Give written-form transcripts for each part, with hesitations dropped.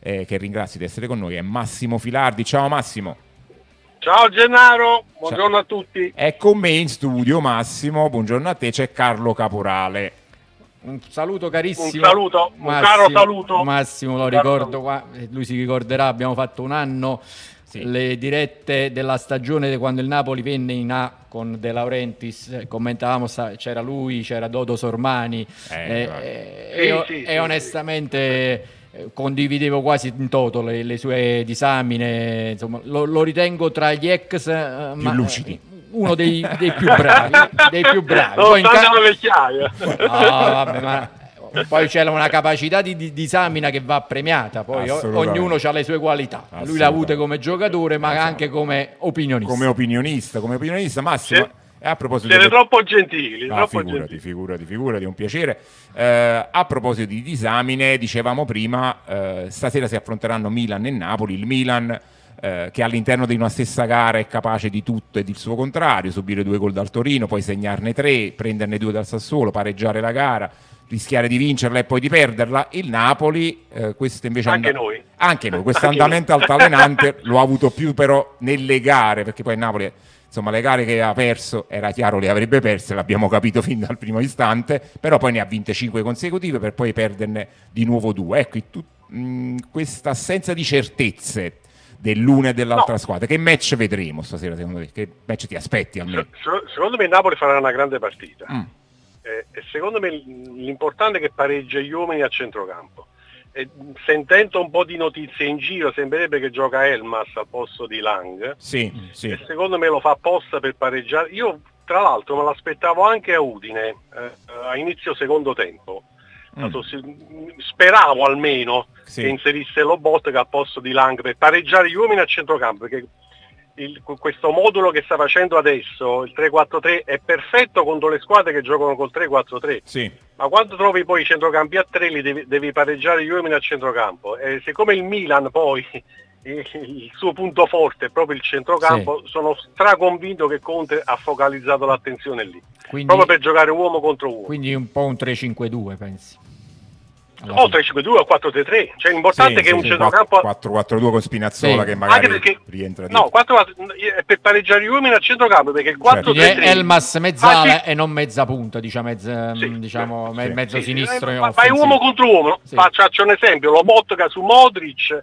che ringrazio di essere con noi, è Massimo Filardi. Ciao Massimo. Ciao Gennaro, buongiorno a tutti. È con me in studio Massimo, buongiorno a te, c'è Carlo Caporale. Un saluto carissimo. Un saluto, un caro saluto. Massimo, lo ricordo qua, lui si ricorderà, abbiamo fatto un anno le dirette della stagione quando il Napoli venne in A con De Laurentiis, commentavamo, c'era lui, c'era Dodo Sormani e onestamente condividevo quasi in toto le sue disamine, insomma, lo ritengo tra gli ex più lucidi, uno dei più bravi, Poi le vecchiaie. Vabbè, ma poi c'è una capacità di disamina che va premiata, poi ognuno ha le sue qualità, lui l'ha avute come giocatore ma anche come opinionista. Come opinionista Massimo. A proposito siete troppo gentili, figurati, è un piacere. A proposito di disamine, dicevamo prima, stasera si affronteranno Milan e Napoli. Il Milan che all'interno di una stessa gara è capace di tutto e del suo contrario, subire 2 gol dal Torino, poi segnarne 3, prenderne 2 dal Sassuolo, pareggiare la gara, rischiare di vincerla e poi di perderla. Il Napoli, questo invece anche noi, questo andamento altalenante lo ha avuto più però nelle gare, perché poi il Napoli, insomma, le gare che ha perso era chiaro le avrebbe perse, l'abbiamo capito fin dal primo istante, però poi ne ha vinte 5 consecutive per poi perderne di nuovo 2. Ecco, questa assenza di certezze dell'una e dell'altra squadra, che match vedremo stasera secondo te? Che match ti aspetti almeno? Secondo me il Napoli farà una grande partita e secondo me l'importante è che pareggia gli uomini a centrocampo. Sentendo un po' di notizie in giro sembrerebbe che gioca Elmas al posto di Lang, sì. E secondo me lo fa apposta per pareggiare. Io tra l'altro me l'aspettavo anche a Udine a inizio secondo tempo. Speravo almeno che inserisse Lobotka al posto di Lang per pareggiare gli uomini a centrocampo, perché questo modulo che sta facendo adesso, il 3-4-3, è perfetto contro le squadre che giocano col 3-4-3, ma quando trovi poi i centrocampi a 3 devi pareggiare gli uomini a centrocampo, e siccome il Milan poi il suo punto forte è proprio il centrocampo, sono straconvinto che Conte ha focalizzato l'attenzione lì, quindi, proprio per giocare uomo contro uomo. Quindi un po' un 3-5-2 pensi? 3-5-2 o 4-3-3, cioè l'importante è che un centrocampo 4-4-2 con Spinazzola che magari rientra no, 4-4 per pareggiare gli uomini a centrocampo, perché il 4-3-3 Elmas mezzala e non mezza punta, diciamo mezzo sinistro, fai uomo contro uomo, faccio un esempio, Lobotka su Modric,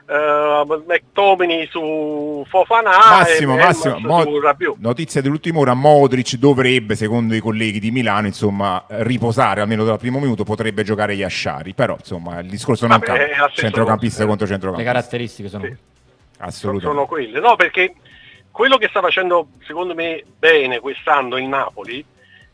McTominay su Fofana, Massimo, su Rabiot. Notizia dell'ultima ora: Modric dovrebbe, secondo i colleghi di Milano, insomma, riposare almeno dal primo minuto, potrebbe giocare Yashari, però insomma il discorso non cambia, centrocampista contro centrocampista, le caratteristiche sono assolutamente sono quelle, no, perché quello che sta facendo secondo me bene quest'anno il Napoli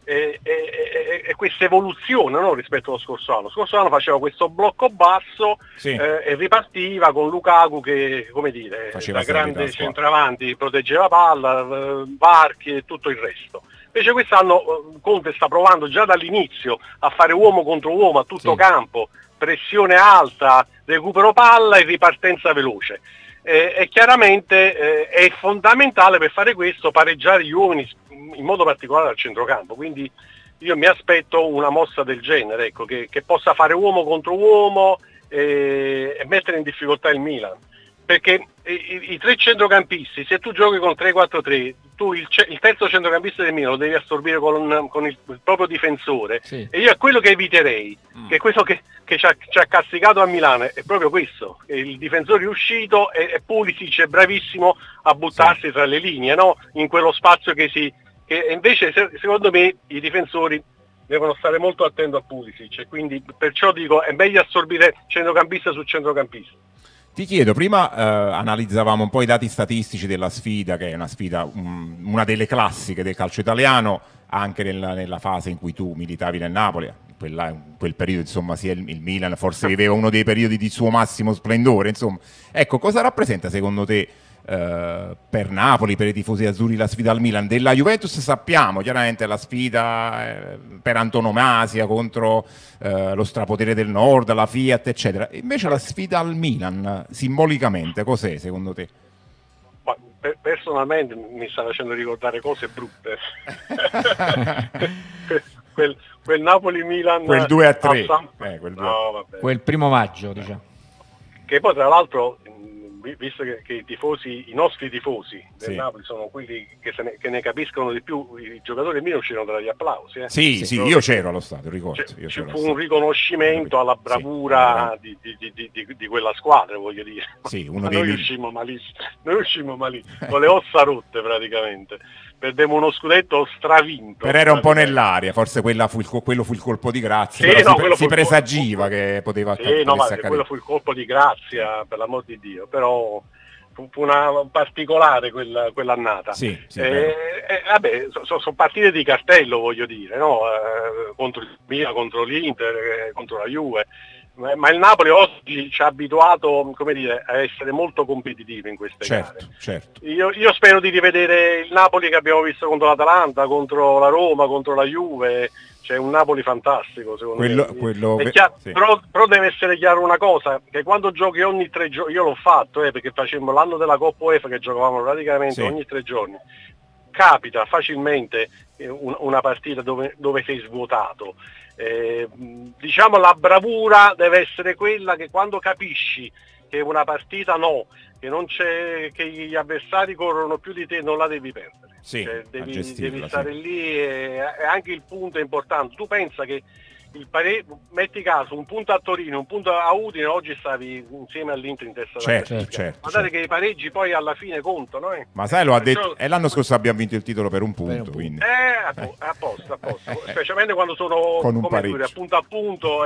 è questa evoluzione, no, rispetto allo scorso anno. Lo scorso anno faceva questo blocco basso e ripartiva con Lukaku che, come dire, da grande centravanti proteggeva palla, varchi e tutto il resto. Invece quest'anno Conte sta provando già dall'inizio a fare uomo contro uomo a tutto campo, pressione alta, recupero palla e ripartenza veloce. E chiaramente è fondamentale per fare questo pareggiare gli uomini, in modo particolare al centrocampo, quindi io mi aspetto una mossa del genere, ecco, che possa fare uomo contro uomo e mettere in difficoltà il Milan, perché i 3 centrocampisti, se tu giochi con 3-4-3, tu il terzo centrocampista del Milan lo devi assorbire con il proprio difensore, e io è quello che eviterei, che è quello che ci ha castigato a Milano, è proprio questo, il difensore è uscito e Pulisic è bravissimo a buttarsi tra le linee, no? In quello spazio che invece secondo me i difensori devono stare molto attenti a Pulisic, e quindi perciò dico è meglio assorbire centrocampista su centrocampista. Ti chiedo, prima analizzavamo un po' i dati statistici della sfida, che è una sfida, una delle classiche del calcio italiano, anche nella fase in cui tu militavi nel Napoli. In quel periodo, insomma, sia il Milan forse viveva uno dei periodi di suo massimo splendore, insomma. Ecco, cosa rappresenta secondo te per Napoli, per i tifosi azzurri, la sfida al Milan? Della Juventus sappiamo chiaramente la sfida per antonomasia contro lo strapotere del Nord, la Fiat eccetera, invece la sfida al Milan simbolicamente cos'è secondo te? Personalmente mi sta facendo ricordare cose brutte. quel Napoli-Milan, quel 2-3 quel 1 maggio, diciamo. che poi tra l'altro, visto che i nostri tifosi del Napoli sono quelli che ne capiscono di più, i giocatori miei uscirono dagli applausi. Sì, io c'ero allo stadio, ricordo. Ci fu un riconoscimento alla bravura di quella squadra, voglio dire. Sì, noi uscimmo malissimo, con le ossa rotte praticamente. Perdemmo uno scudetto stravinto. Però era un po' nell'aria, forse quello fu il colpo di grazia. Sì, si presagiva che poteva accadere. Quello fu il colpo di grazia, per l'amor di Dio, però fu una particolare quell'annata. Vabbè, sono partite di cartello, voglio dire, no? Contro il Milan, contro l'Inter, contro la Juve. Ma il Napoli oggi ci ha abituato, come dire, a essere molto competitivo in queste gare. Certo. Io spero di rivedere il Napoli che abbiamo visto contro l'Atalanta, contro la Roma, contro la Juve. C'è un Napoli fantastico, secondo me. Però deve essere chiaro una cosa, che quando giochi ogni 3 giorni, io l'ho fatto, perché facemmo l'anno della Coppa UEFA che giocavamo praticamente ogni 3 giorni, capita facilmente una partita dove sei svuotato. Diciamo la bravura deve essere quella che quando capisci che una partita che non c'è, che gli avversari corrono più di te, non la devi perdere, devi stare lì, e anche il punto è importante. Tu pensa che metti caso un punto a Torino, un punto a Udine, oggi stavi insieme all'Inter in testa alla classifica. Guardate che i pareggi poi alla fine contano. Ma sai, lo ha detto, e l'anno scorso abbiamo vinto il titolo per un punto. Quindi. A posto. Specialmente quando sono con un pareggio a punto.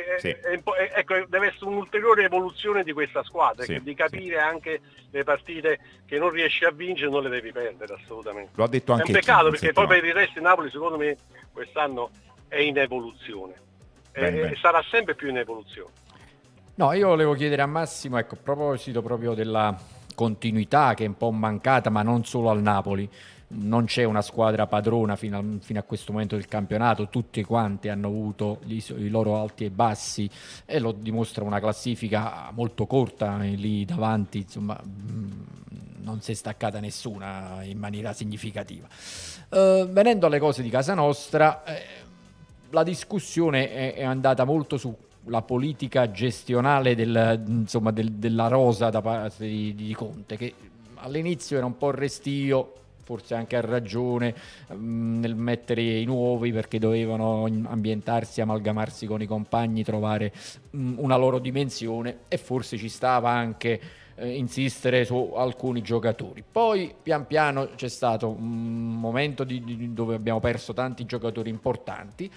Ecco, deve essere un'ulteriore evoluzione di questa squadra, di capire anche le partite che non riesci a vincere, non le devi perdere assolutamente. Lo ha detto anche è un peccato, perché poi per il resto Napoli secondo me quest'anno è in evoluzione e sarà sempre più in evoluzione. No, io volevo chiedere a Massimo, ecco, a proposito proprio della continuità che è un po' mancata, ma non solo al Napoli. Non c'è una squadra padrona fino a questo momento del campionato, tutti quanti hanno avuto i loro alti e bassi, e lo dimostra una classifica molto corta lì davanti, insomma non si è staccata nessuna in maniera significativa. Venendo alle cose di casa nostra, la discussione è andata molto sulla politica gestionale della rosa da parte di Conte, che all'inizio era un po' restio, forse anche a ragione, nel mettere i nuovi perché dovevano ambientarsi, amalgamarsi con i compagni, trovare una loro dimensione, e forse ci stava anche insistere su alcuni giocatori. Poi pian piano c'è stato un momento dove abbiamo perso tanti giocatori importanti,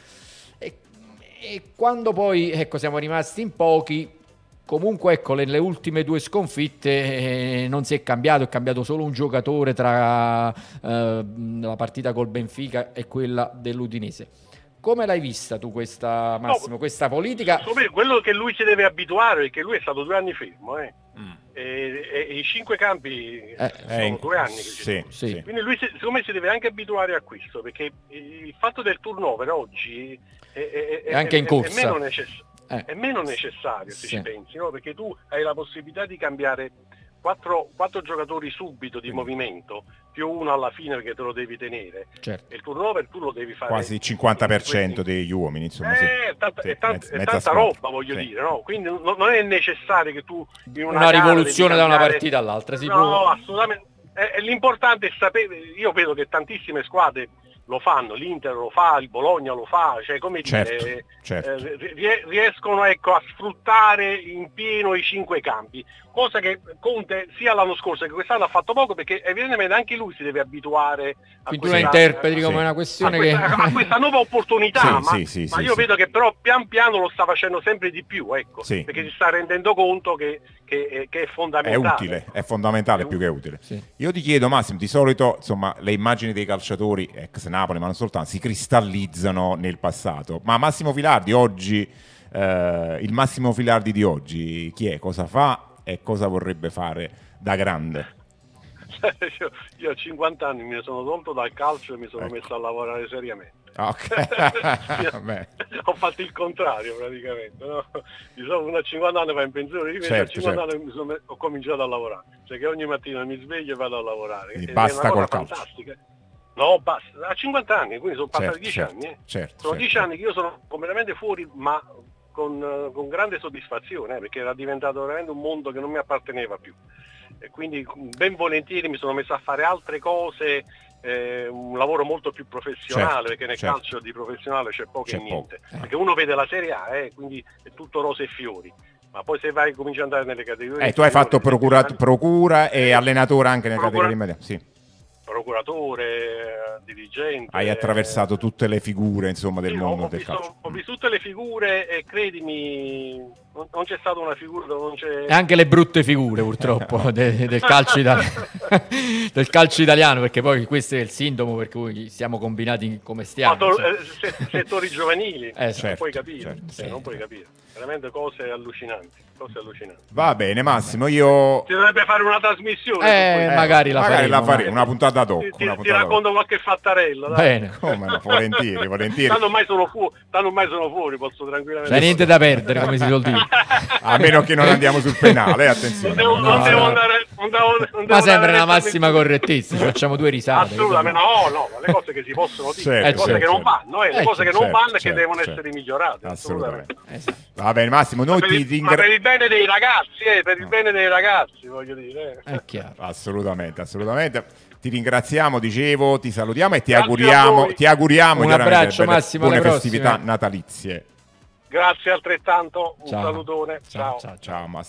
e quando poi siamo rimasti in pochi, comunque nelle ultime 2 sconfitte non si è cambiato solo un giocatore tra la partita col Benfica e quella dell'Udinese. Come l'hai vista tu questa, Massimo, questa politica? Quello che lui si deve abituare è che lui è stato 2 anni fermo, e i 5 campi sono 2 anni che ci sono. Quindi lui secondo me si deve anche abituare a questo, perché il fatto del turnover oggi è anche in corsa è meno necessario, se ci pensi, no? Perché tu hai la possibilità di cambiare 4 giocatori subito di movimento, più uno alla fine perché te lo devi tenere. E il turnover tu lo devi fare quasi il 50% degli uomini, insomma. È tanta roba, voglio dire, no? Quindi non è necessario che tu in una rivoluzione da una partita all'altra assolutamente. L'importante è sapere. Io vedo che tantissime squadre lo fanno, l'Inter lo fa, il Bologna lo fa, cioè come dire, riescono a sfruttare in pieno i 5 campi, cosa che Conte sia l'anno scorso che quest'anno ha fatto poco, perché evidentemente anche lui si deve abituare a quindi tu la interpreti come una questione a questa nuova opportunità, ma io vedo che però pian piano lo sta facendo sempre di più, perché si sta rendendo conto che è fondamentale. È fondamentale, più che utile. Io ti chiedo, Massimo, di solito insomma le immagini dei calciatori ex Napoli, ma non soltanto, si cristallizzano nel passato, ma Massimo Filardi oggi, il Massimo Filardi di oggi chi è? Cosa fa e cosa vorrebbe fare da grande? Io a 50 anni mi sono tolto dal calcio e mi sono messo a lavorare seriamente. Ho fatto il contrario praticamente, no? Uno a 50 anni va in pensione, a 50 anni ho cominciato a lavorare, cioè che ogni mattina mi sveglio e vado a lavorare. Quindi basta col calcio. Fantastica. No, basta, a 50 anni, quindi sono passati 10 anni. Sono 10 anni che io sono completamente fuori, ma con grande soddisfazione, perché era diventato veramente un mondo che non mi apparteneva più. E quindi ben volentieri mi sono messo a fare altre cose, un lavoro molto più professionale, perché nel calcio di professionale c'è poco e niente. Perché uno vede la Serie A, quindi è tutto rose e fiori. Ma poi se vai cominci ad andare nelle categorie... tu hai fatto procura e allenatore anche nelle categorie medie. Sì. Procuratore, dirigente. Hai attraversato tutte le figure, insomma, del mondo del calcio. Ho visto tutte le figure e credimi, non c'è stata una figura dove non c'è... E anche le brutte figure, purtroppo, del calcio italiano. Del calcio italiano, perché poi questo è il sintomo per cui siamo combinati come stiamo. Settori giovanili, certo, non puoi capire, certo, non puoi capire. Veramente cose allucinanti. Va bene, Massimo, io... Si dovrebbe fare una trasmissione. Magari la faremo, una puntata dopo. Ti racconto qualche fattarella. Dai. Bene. Come no, volentieri. Tanto ormai sono fuori, posso tranquillamente... C'è niente da perdere, come si suol dire. A meno che non andiamo sul penale, attenzione. Non devo andare... Ma sempre nella massima correttezza, ci facciamo 2 risate. Assolutamente, no, le cose che si possono dire, le cose che non vanno, le cose che non vanno e che devono essere migliorate. Assolutamente. Va bene, Massimo, noi ti ringraziamo. Per il bene dei ragazzi, per il bene dei ragazzi, voglio dire. È chiaro. Assolutamente. Ti ringraziamo, dicevo, ti salutiamo e ti auguriamo un abbraccio, Massimo, buone festività natalizie. Grazie altrettanto, un salutone. Ciao Massimo.